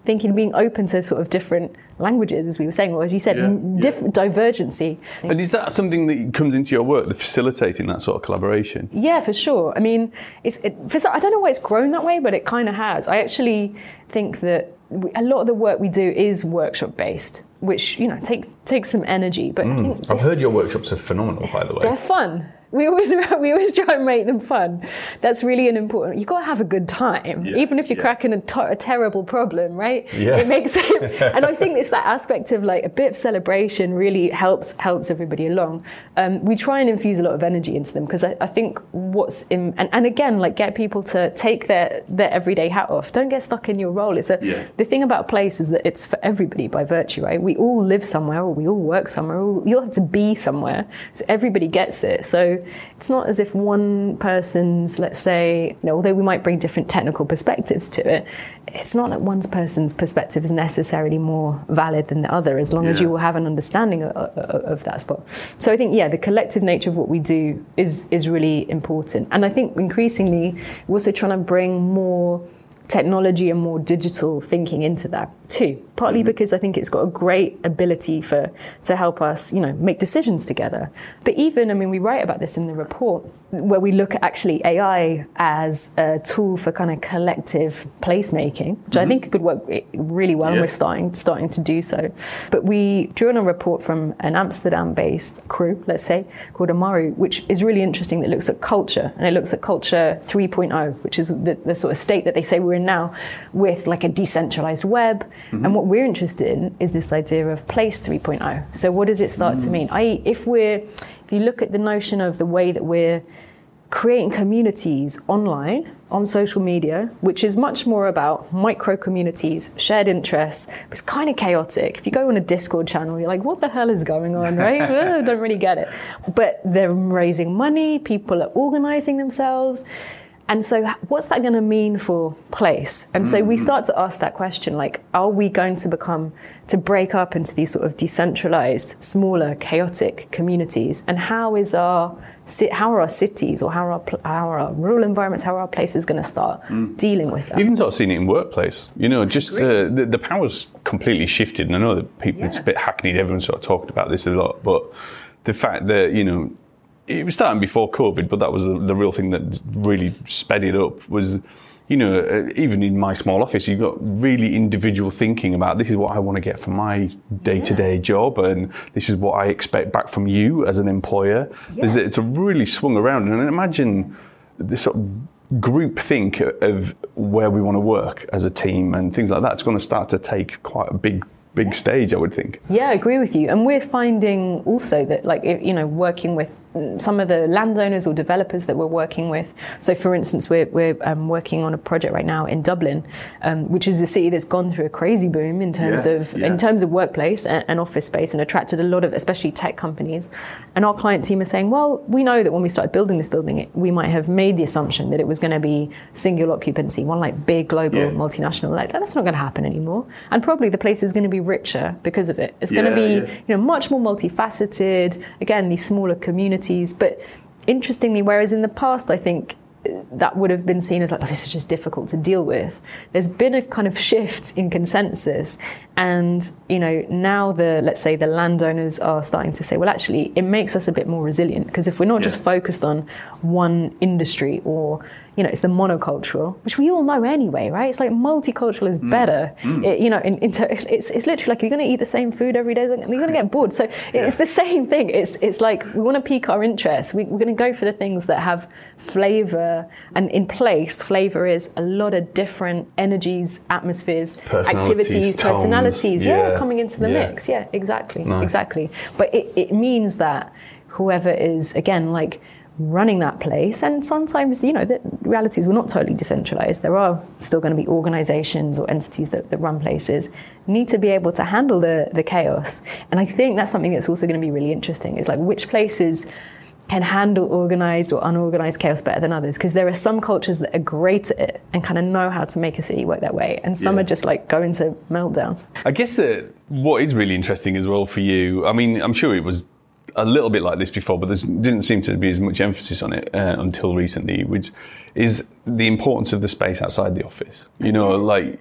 C: thinking, being open to sort of different languages, as we were saying, or as you said,
B: yeah,
C: different
B: yeah.
C: divergency.
B: And is that something that comes into your work, the facilitating that sort of collaboration?
C: Yeah, for sure. I mean, it's it, for, I don't know why it's grown that way, but it kind of has. I actually think that we, a lot of the work we do is workshop based, which, you know, takes takes some energy. But
B: mm.
C: I think
B: I've heard your workshops are phenomenal, by the way.
C: They're fun. We always we always try and make them fun. That's really an important. You've got to have a good time,
B: yeah,
C: even if you're
B: yeah.
C: cracking a, to- a terrible problem, right?
B: Yeah.
C: It makes it, and I think it's that aspect of like a bit of celebration really helps helps everybody along. Um, we try and infuse a lot of energy into them because I, I think what's in and, and again like get people to take their their everyday hat off. Don't get stuck in your role. It's a
B: yeah.
C: the thing about a place is that it's for everybody by virtue, right? We all live somewhere, or we all work somewhere. Or you all have to be somewhere, so everybody gets it. So it's not as if one person's, let's say, you know, although we might bring different technical perspectives to it, it's not that one person's perspective is necessarily more valid than the other, as long
B: yeah.
C: as you will have an understanding of, of, of that spot. So I think, yeah, the collective nature of what we do is is really important. And I think increasingly we're also trying to bring more technology and more digital thinking into that too, partly mm-hmm. because I think it's got a great ability for to help us, you know, make decisions together. But even, I mean, we write about this in the report, where we look at actually A I as a tool for kind of collective placemaking, which mm-hmm. I think could work really well, yeah. and we're starting starting to do so. But we drew on a report from an Amsterdam-based crew, let's say, called Amaru, which is really interesting, that looks at culture, and it looks at culture three point oh, which is the, the sort of state that they say we're in now, with like a decentralized web. Mm-hmm. And what we're interested in is this idea of place three point oh. So what does it start mm. to mean? I, if we're, if you look at the notion of the way that we're creating communities online, on social media, which is much more about micro communities, shared interests. It's kind of chaotic. If you go on a Discord channel, you're like, what the hell is going on, right? I don't really get it. But they're raising money, people are organizing themselves. And so what's that going to mean for place? And so we start to ask that question, like, are we going to become, to break up into these sort of decentralized, smaller, chaotic communities? And how is our, how are our cities, or how are our, how are our rural environments, how are our places going to start mm. dealing with that?
B: You've even sort of seen it in workplace. You know, just uh, the, the power's completely shifted. And I know that people, yeah. it's a bit hackneyed, everyone's sort of talked about this a lot, but the fact that, you know, it was starting before COVID, but that was the, the real thing that really sped it up was, you know, uh, even in my small office, you've got really individual thinking about this is what I want to get from my day-to-day yeah. job, and this is what I expect back from you as an employer. Yeah. There's, it's a really swung around, and imagine this sort of group think of where we want to work as a team and things like that. It's going to start to take quite a big big stage, I would think.
C: Yeah, I agree with you. And we're finding also that, like, you know, working with some of the landowners or developers that we're working with. So, for instance, we're we're um, working on a project right now in Dublin, um, which is a city that's gone through a crazy boom in terms yeah, of yeah. in terms of workplace and, and office space, and attracted a lot of, especially tech companies. And our client team is saying, well, we know that when we started building this building, it, we might have made the assumption that it was going to be single occupancy, one like big global yeah. multinational. Like, that's not going to happen anymore. And probably the place is going to be richer because of it. It's yeah, going to be yeah. you know much more multifaceted. Again, these smaller communities. But interestingly, whereas in the past, I think that would have been seen as like, oh, this is just difficult to deal with, there's been a kind of shift in consensus. And, you know, now the, let's say the landowners are starting to say, well, actually, it makes us a bit more resilient, because if we're not yeah. just focused on one industry, or, you know, it's the monocultural, which we all know anyway, right? It's like multicultural is better. Mm. It, you know, in, in, it's it's literally like you're going to eat the same food every day, you're going to get bored. So yeah. it's the same thing. It's it's like we want to pique our interest. We, we're going to go for the things that have flavour, and in place, flavour is a lot of different energies, atmospheres, activities, tones, personalities, yeah. yeah, coming into the yeah. mix. Yeah, exactly, nice. exactly. But it, it means that whoever is, again, like, running that place, and sometimes, you know, the reality is we're not totally decentralized. There are still going to be organizations or entities that, that run places, need to be able to handle the, the chaos. And I think that's something that's also going to be really interesting, is like which places can handle organized or unorganized chaos better than others, because there are some cultures that are great at it and kind of know how to make a city work that way, and some yeah. are just like go into meltdown.
B: I guess that what is really interesting as well for you, I mean, I'm sure it was a little bit like this before, but there didn't seem to be as much emphasis on it uh, until recently, which is the importance of the space outside the office. You know, like it,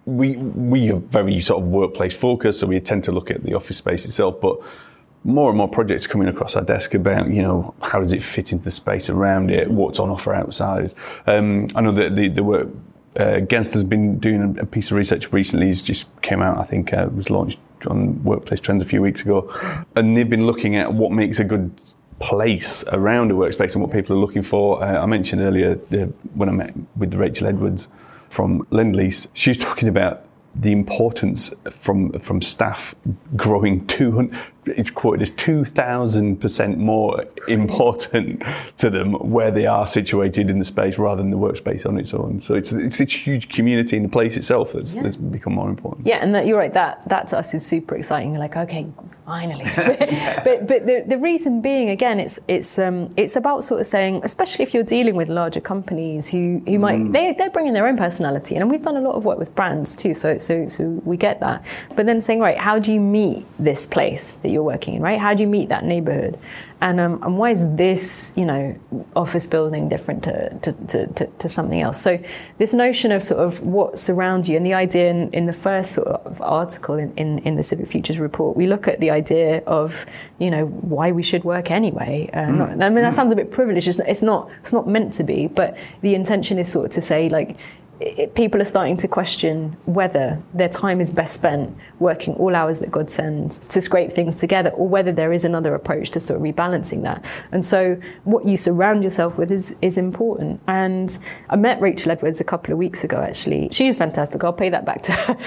B: we we are very sort of workplace focused, so we tend to look at the office space itself, but more and more projects coming across our desk about, you know, how does it fit into the space around it, what's on offer outside. Um, I know that the, the work, uh, Genst has been doing a piece of research recently, it's just came out, I think, uh, was launched on Workplace Trends a few weeks ago, and they've been looking at what makes a good place around a workspace and what people are looking for. Uh, I mentioned earlier uh, when I met with Rachel Edwards from Lendlease, she was talking about the importance from from staff growing two hundred, it's quoted as two thousand percent more important to them where they are situated in the space rather than the workspace on its own. So it's it's this huge community in the place itself that's, yeah. that's become more important.
C: Yeah, and that, you're right, that that to us is super exciting. You're like, okay, finally. but but the, the reason being, again, it's it's um it's about sort of saying, especially if you're dealing with larger companies who, who might, mm. they, they're bringing their own personality. And we've done a lot of work with brands too, so so so we get that. But then saying, right, how do you meet this place that you're working in, right? How do you meet that neighborhood? And um, and why is this, you know, office building different to, to, to, to, to something else? So this notion of sort of what surrounds you, and the idea in, in the first sort of article in, in, in the Civic Futures report, we look at the idea of, you know, why we should work anyway. Uh, mm. not, I mean, that sounds a bit privileged. It's, it's not it's not meant to be, but the intention is sort of to say, like, It, people are starting to question whether their time is best spent working all hours that God sends to scrape things together, or whether there is another approach to sort of rebalancing that. And so what you surround yourself with is is important. And I met Rachel Edwards a couple of weeks ago, actually. She's fantastic. I'll pay that back to her.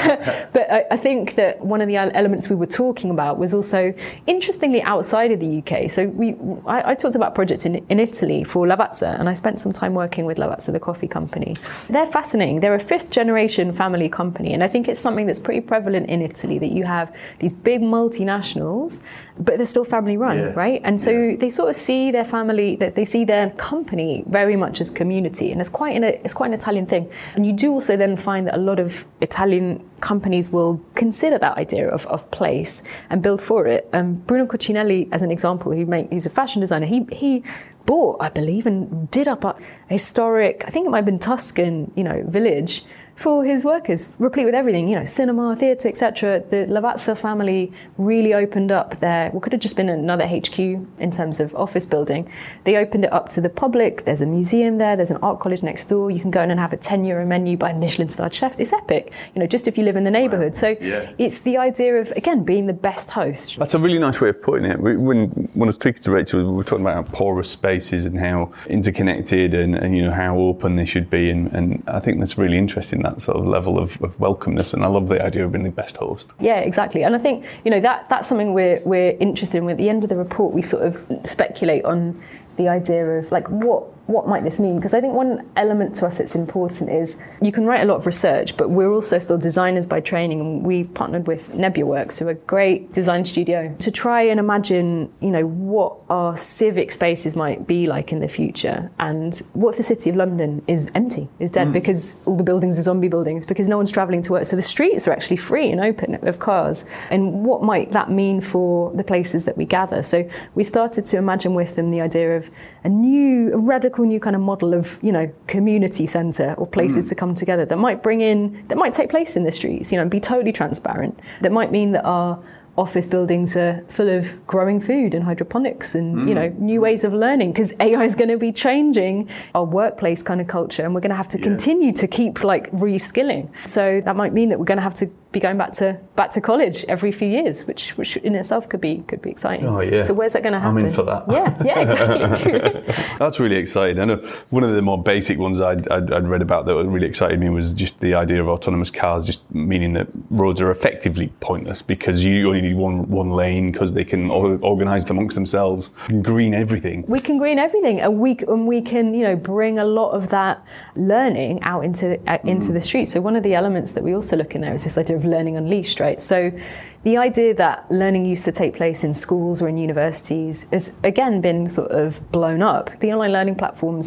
C: But I, I think that one of the elements we were talking about was also, interestingly, outside of the U K. So we, I, I talked about projects in, in Italy for Lavazza, and I spent some time working with Lavazza, the coffee company. They're fascinating. They're a fifth generation family company, and I think it's something that's pretty prevalent in Italy, that you have these big multinationals, but they're still family run, yeah. right? And so yeah. they sort of see their family, that they see their company very much as community, and it's quite an it's quite an Italian thing. And you do also then find that a lot of Italian companies will consider that idea of, of place and build for it. Um, Bruno Cucinelli, as an example, who make, he's a fashion designer. He he. bought, I believe, and did up a historic, I think it might have been Tuscan, you know, village for his workers, replete with everything, you know, cinema, theatre, et cetera. The Lavazza family really opened up their, what could have just been another H Q in terms of office building. They opened it up to the public. There's a museum there. There's an art college next door. You can go in and have a ten euro menu by a Michelin-starred chef. It's epic, you know, just if you live in the neighbourhood. So yeah. it's the idea of, again, being the best host.
B: That's a really nice way of putting it. When, when I was speaking to Rachel, we were talking about how porous spaces and how interconnected and, and you know, how open they should be. And, and I think that's really interesting, that sort of level of, of welcomeness, and I love the idea of being the best host.
C: Yeah, exactly. And I think, you know, that that's something we're we're interested in. At the end of the report, we sort of speculate on the idea of, like, what what might this mean? Because I think one element to us that's important is you can write a lot of research, but we're also still designers by training, and we partnered with NebulaWorks, who are a great design studio, to try and imagine, you know, what our civic spaces might be like in the future. And what if the City of London is empty, is dead, mm. because all the buildings are zombie buildings, because no one's travelling to work. So the streets are actually free and open of cars. And what might that mean for the places that we gather? So we started to imagine with them the idea of a new, a radical new kind of model of, you know, community centre or places mm. to come together that might bring in, that might take place in the streets, you know, and be totally transparent. That might mean that our office buildings are full of growing food and hydroponics and, mm. you know, new ways of learning, because A I is going to be changing our workplace kind of culture, and we're going to have to yeah. continue to keep, like, reskilling. So that might mean that we're going to have to be going back to back to college every few years, which which in itself could be could be exciting.
B: Oh yeah.
C: So where's that going to happen?
B: I'm in for that.
C: Yeah, yeah, exactly.
B: That's really exciting. I know one of the more basic ones I'd, I'd, I'd read about that really excited me was just the idea of autonomous cars, just meaning that roads are effectively pointless because you only need one one lane because they can organise amongst themselves. You can green everything.
C: We can green everything, and we and we can, you know, bring a lot of that learning out into uh, into mm. the streets. So one of the elements that we also look in there is this idea of learning unleashed, right? So the idea that learning used to take place in schools or in universities has again been sort of blown up. The online learning platforms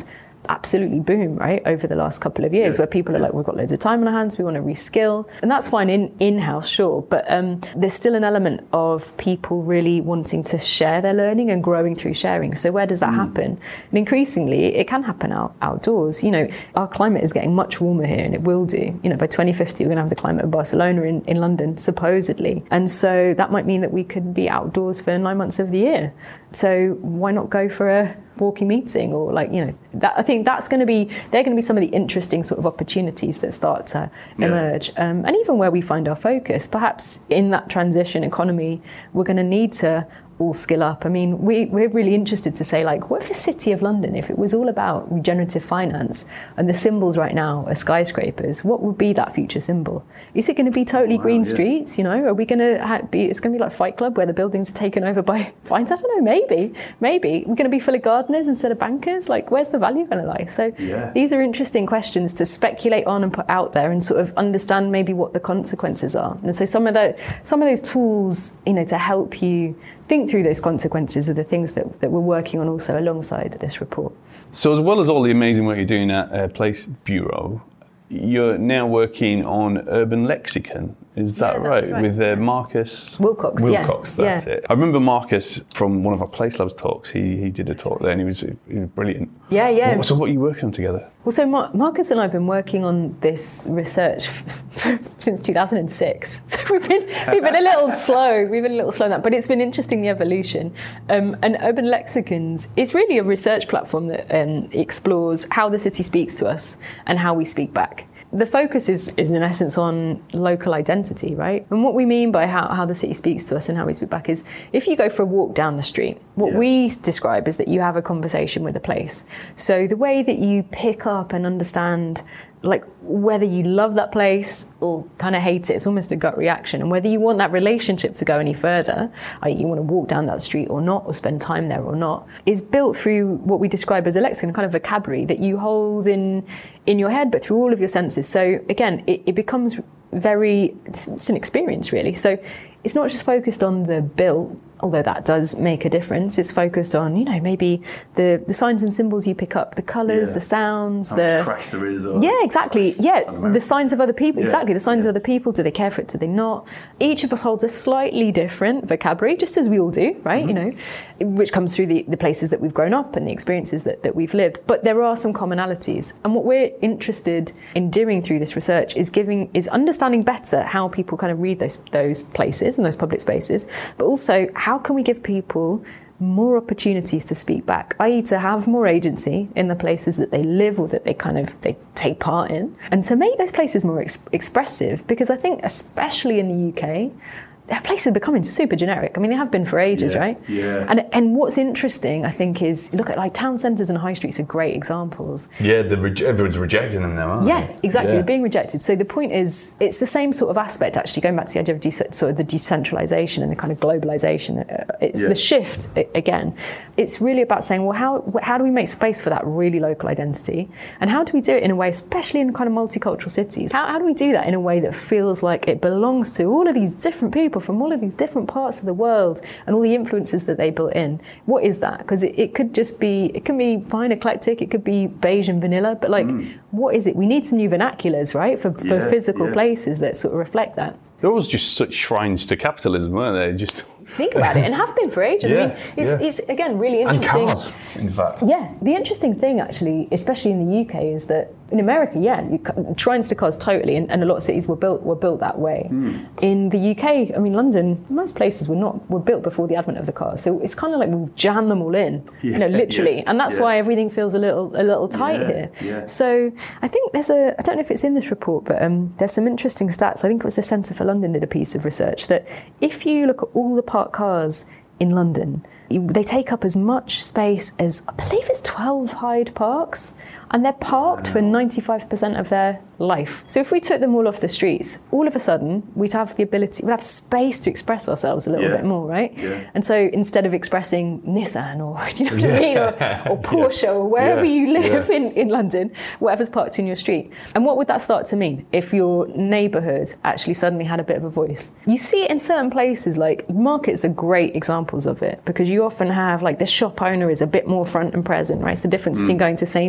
C: absolutely boom, right, over the last couple of years, yeah. where people are like, we've got loads of time on our hands, we want to reskill. And that's fine in, in-house, sure. But um, there's still an element of people really wanting to share their learning and growing through sharing. So where does that mm. happen? And increasingly, it can happen out, outdoors. You know, our climate is getting much warmer here, and it will do. You know, by twenty fifty, we're going to have the climate of Barcelona in, in London, supposedly. And so that might mean that we could be outdoors for nine months of the year. So why not go for a walking meeting, or like, you know, that, I think that's going to be, they're going to be some of the interesting sort of opportunities that start to yeah. emerge. Um, and even where we find our focus, perhaps in that transition economy, we're going to need to all skill up. I mean, we, we're really interested to say, like, what if the City of London, if it was all about regenerative finance and the symbols right now are skyscrapers, what would be that future symbol? Is it going to be totally wow, green yeah. streets? You know, are we going to ha- be, it's going to be like Fight Club where the buildings are taken over by vines? I don't know, maybe, maybe. We're going to be full of gardeners instead of bankers? Like, where's the value going to lie? So yeah. these are interesting questions to speculate on and put out there and sort of understand maybe what the consequences are. And so some of the, some of those tools, you know, to help you think through those consequences are the things that, that we're working on also alongside this report.
B: So as well as all the amazing work you're doing at uh, Place Bureau, you're now working on Urban Lexicon. Is that
C: yeah,
B: right?
C: right?
B: With uh, Marcus
C: Wilcox.
B: Wilcox,
C: yeah.
B: that's
C: yeah.
B: it. I remember Marcus from one of our Place Labs talks. He he did a talk there, and he was, he was brilliant.
C: Yeah, yeah.
B: What, so what are you working on together?
C: Well, so Mar- Marcus and I have been working on this research since two thousand six. So we've been we've been a little slow. We've been a little slow on that, but it's been interesting, the evolution. Um, and Urban Lexicons is really a research platform that um, explores how the city speaks to us and how we speak back. The focus is, is in essence on local identity, right? And what we mean by how, how the city speaks to us and how we speak back is, if you go for a walk down the street, what yeah. we describe is that you have a conversation with a place. So the way that you pick up and understand, like, whether you love that place or kind of hate it, it's almost a gut reaction. And whether you want that relationship to go any further, that is, you want to walk down that street or not, or spend time there or not, is built through what we describe as a lexicon, kind of vocabulary that you hold in in your head, but through all of your senses. So again, it, it becomes very, it's, it's an experience really. So it's not just focused on the built, although that does make a difference. It's focused on, you know, maybe the, the signs and symbols you pick up, the colours, yeah. the sounds,
D: how
C: the
D: much trash there is. Or
C: yeah, exactly. Yeah, the signs of other people.
D: Yeah.
C: Exactly, the signs
D: yeah.
C: of other people. Do they care for it? Do they not? Each of us holds a slightly different vocabulary, just as we all do, right? Mm-hmm. You know, which comes through the, the places that we've grown up and the experiences that, that we've lived. But there are some commonalities, and what we're interested in doing through this research is giving is understanding better how people kind of read those those places and those public spaces, but also how can we give people more opportunities to speak back, that is to have more agency in the places that they live or that they kind of they take part in, and to make those places more ex- expressive, because I think especially in the U K, their places are becoming super generic. I mean, they have been for ages,
D: yeah,
C: right?
D: Yeah.
C: And and what's interesting, I think, is look at like town centres and high streets are great examples.
D: Yeah, the re- everyone's rejecting them now, aren't
C: yeah,
D: they?
C: Exactly.
D: Yeah.
C: They're being rejected. So the point is, it's the same sort of aspect, actually, going back to the idea of de- sort of the decentralisation and the kind of globalisation. It's yeah. the shift, again. It's really about saying, well, how how do we make space for that really local identity? And how do we do it in a way, especially in kind of multicultural cities, how, how do we do that in a way that feels like it belongs to all of these different people from all of these different parts of the world and all the influences that they built in? What is that? Because it, it could just be, it can be fine, eclectic, it could be beige and vanilla, but like, mm. what is it? We need some new vernaculars, right, for, for
D: yeah,
C: physical
D: yeah.
C: places that sort of reflect that.
B: They're always just such shrines to capitalism, weren't they? Just
C: think about it, and have been for ages.
D: Yeah,
C: I mean, it's,
D: yeah.
C: it's again really interesting.
D: And cars, in fact.
C: Yeah, the interesting thing actually, especially in the U K, is that in America, yeah, you, shrines to cars totally, and, and a lot of cities were built were built that way. Mm. In the U K, I mean, London, most places were not were built before the advent of the car, so it's kind of like we jam them all in, yeah, you know, literally,
D: yeah,
C: and that's
D: yeah.
C: why everything feels a little a little tight
D: yeah,
C: here.
D: Yeah.
C: So I think there's a I don't know if it's in this report, but um, there's some interesting stats. I think it was the Centre for London did a piece of research that if you look at all the parked cars in London, they take up as much space as, I believe it's twelve Hyde Parks, and they're parked wow. for ninety-five percent of their life. So if we took them all off the streets, all of a sudden we'd have the ability, we'd have space to express ourselves a little
D: yeah.
C: bit more, right?
D: Yeah.
C: And so instead of expressing Nissan or, you know what I mean, or, or Porsche yeah. or wherever
D: yeah.
C: you live
D: yeah.
C: in, in London, whatever's parked in your street. And what would that start to mean if your neighbourhood actually suddenly had a bit of a voice? You see it in certain places, like markets are great examples of it, because you often have like the shop owner is a bit more front and present, right? It's the difference mm. between going to Sainsbury's, it's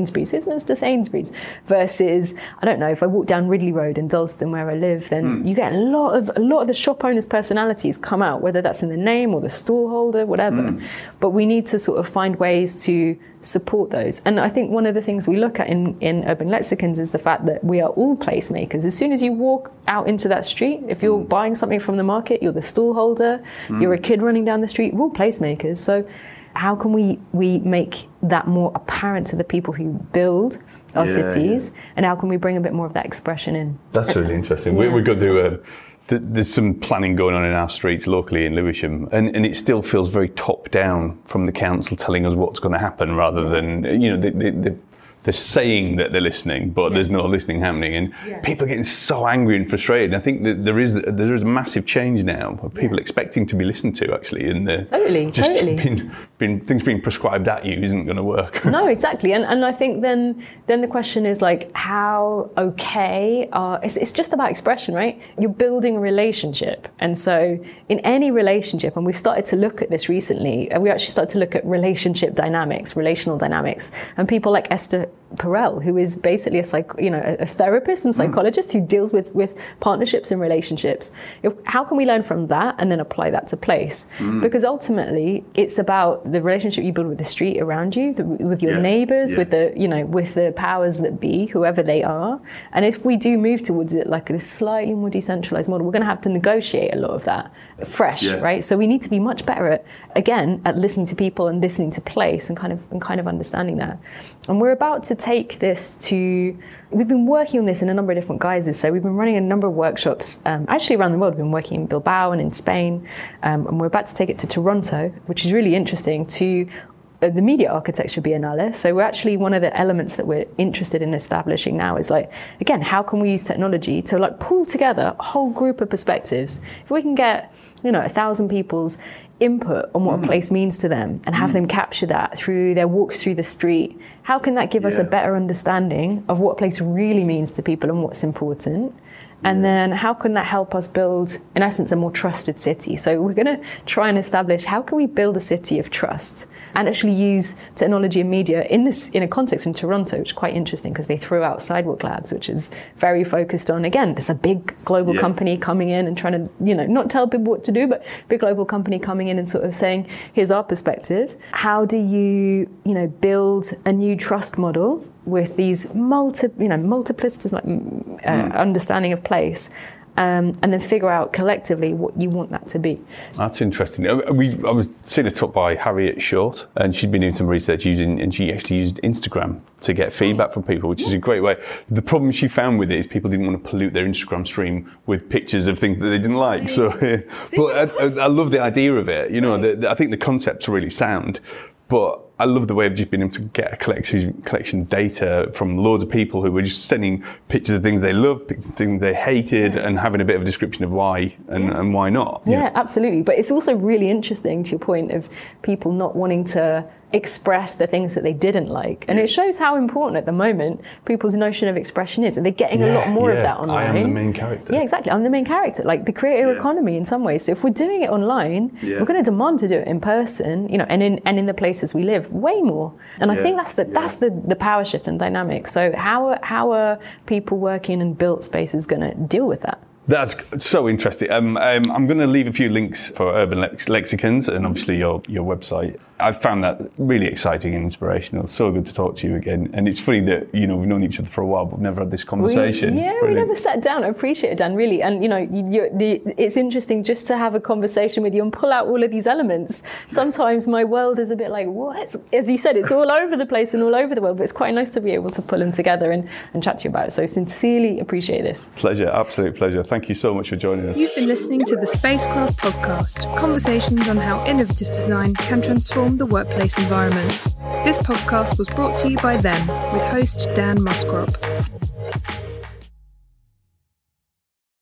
C: Christmas to Sainsbury's, versus, I don't know, if I walk down Ridley Road in Dalston where I live, then mm. you get a lot of a lot of the shop owners' personalities come out, whether that's in the name or the stallholder, whatever. Mm. But we need to sort of find ways to support those. And I think one of the things we look at in, in Urban Lexicons is the fact that we are all placemakers. As soon as you walk out into that street, if you're mm. buying something from the market, you're the stallholder, mm. you're a kid running down the street, we're all placemakers. So how can we, we make that more apparent to the people who build our yeah, cities, yeah. and how can we bring a bit more of that expression in?
B: That's really interesting. Yeah. We, we've got to do a... There's some planning going on in our streets locally in Lewisham, and, and it still feels very top down from the council telling us what's going to happen, rather than, you know, they, they, they, they're saying that they're listening, but yeah. there's no listening happening, and yeah. people are getting so angry and frustrated. And I think that there is there is a massive change now of people yeah. expecting to be listened to, actually, and the,
C: totally,
B: just
C: totally.
B: Being, being, things being prescribed at you isn't going to work.
C: No, exactly, and and I think then then the question is like, how okay are? It's, it's just about expression, right? You're building a relationship, and so in any relationship, and we've started to look at this recently, and we actually started to look at relationship dynamics, relational dynamics, and people like Esther Perel, who is basically a psych, you know, a therapist and psychologist mm. who deals with, with partnerships and relationships. If, how can we learn from that and then apply that to place? Mm. Because ultimately, it's about the relationship you build with the street around you, the, with your yeah. neighbours, yeah. with the, you know, with the powers that be, whoever they are. And if we do move towards it like this slightly more decentralised model, we're going to have to negotiate a lot of that fresh, yeah. right? So we need to be much better at, again, at listening to people and listening to place and kind of and kind of understanding that. And we're about to take this to, we've been working on this in a number of different guises. So we've been running a number of workshops, um, actually around the world. We've been working in Bilbao and in Spain, um, and we're about to take it to Toronto, which is really interesting, to uh, the Media Architecture Biennale. So we're actually, one of the elements that we're interested in establishing now is like, again, how can we use technology to like pull together a whole group of perspectives? If we can get, you know, a thousand people's input on what mm. a place means to them and have mm. them capture that through their walks through the street, how can that give yeah. us a better understanding of what a place really means to people and what's important? And yeah. then how can that help us build, in essence, a more trusted city? So we're going to try and establish, how can we build a city of trust and actually use technology and media in this, in a context in Toronto, which is quite interesting because they threw out Sidewalk Labs, which is very focused on, again, there's a big global yeah. company coming in and trying to, you know, not tell people what to do, but big global company coming in and sort of saying, here's our perspective. How do you, you know, build a new trust model with these multi, you know, multiplicitous like, uh, mm. understanding of place, um, and then figure out collectively what you want that to be.
B: That's interesting. We, I was seeing a talk by Harriet Short, and she'd been doing some research using, and she actually used Instagram to get feedback from people, which is a great way. The problem she found with it is people didn't want to pollute their Instagram stream with pictures of things that they didn't like. So, but I, I love the idea of it. You know, the, the, I think the concept's really sound, but I love the way of just being able to get a collection, collection of data from loads of people who were just sending pictures of things they loved, things they hated, yeah. and having a bit of a description of why and, yeah. and why not.
C: Yeah, yeah, absolutely. But it's also really interesting, to your point, of people not wanting to express the things that they didn't like. And it shows how important at the moment people's notion of expression is. And they're getting yeah, a lot more
B: yeah.
C: of that online.
B: I am the main character.
C: Yeah, exactly. I'm the main character. Like the creator yeah. economy in some ways. So if we're doing it online, yeah. we're going to demand to do it in person, you know, and in and in the places we live way more. And yeah. I think that's the that's the, the power shift and dynamic. So how are, how are people working in built spaces going to deal with that?
B: That's so interesting. Um, um, I'm going to leave a few links for Urban Lex- Lexicons and obviously your, your website. I found that really exciting and inspirational. It's so good to talk to you again. And it's funny that, you know, we've known each other for a while, but we've never had this conversation.
C: We, yeah, we never sat down. I appreciate it, Dan, really. And, you know, you, you, the, it's interesting just to have a conversation with you and pull out all of these elements. Sometimes my world is a bit like, what? As you said, it's all over the place and all over the world, but it's quite nice to be able to pull them together and, and chat to you about it. So sincerely appreciate this.
B: Pleasure, absolute pleasure. Thank you so much for joining us.
A: You've been listening to the Spacecraft Podcast, conversations on how innovative design can transform the workplace environment. This podcast was brought to you by them, with host Dan Muskrop.